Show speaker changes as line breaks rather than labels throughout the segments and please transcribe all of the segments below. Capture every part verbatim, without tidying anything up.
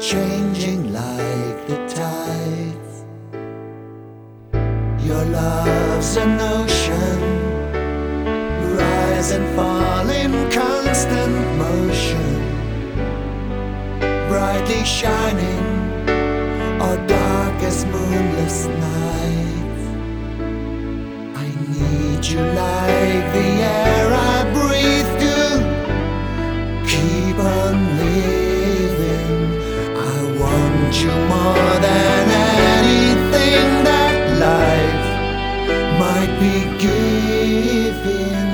changing like the tides. Your love's an ocean, rise and fall in constant motion, brightly shining or darkest moonless nights. I need you like the air I breathe to keep on living. I want you more than anything that life might be giving.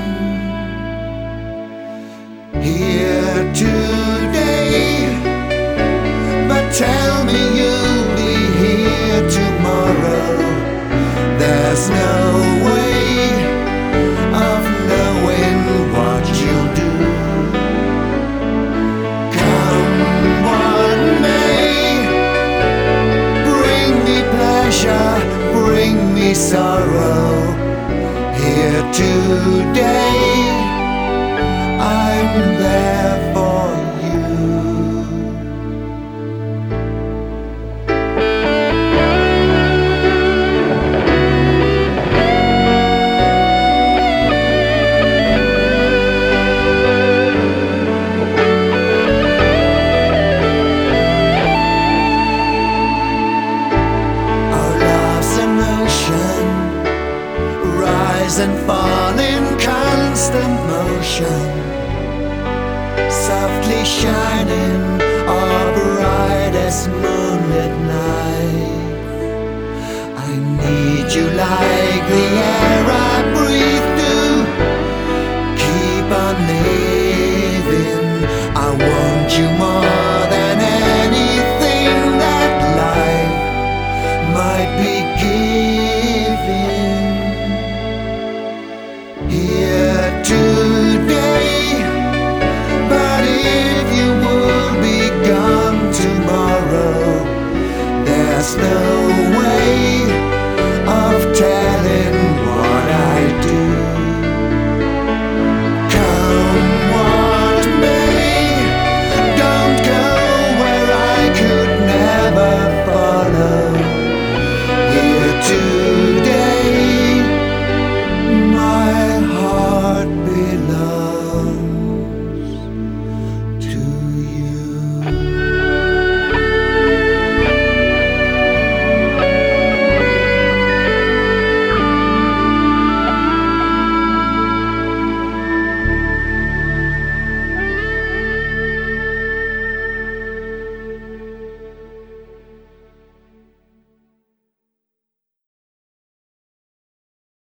Here today, but tell me you'll be here tomorrow. There's no way of knowing what you'll do. Come what may, bring me pleasure, bring me sorrow. Here today, I'm there for you. Our love's an ocean, rise and fall in constant motion, softly shining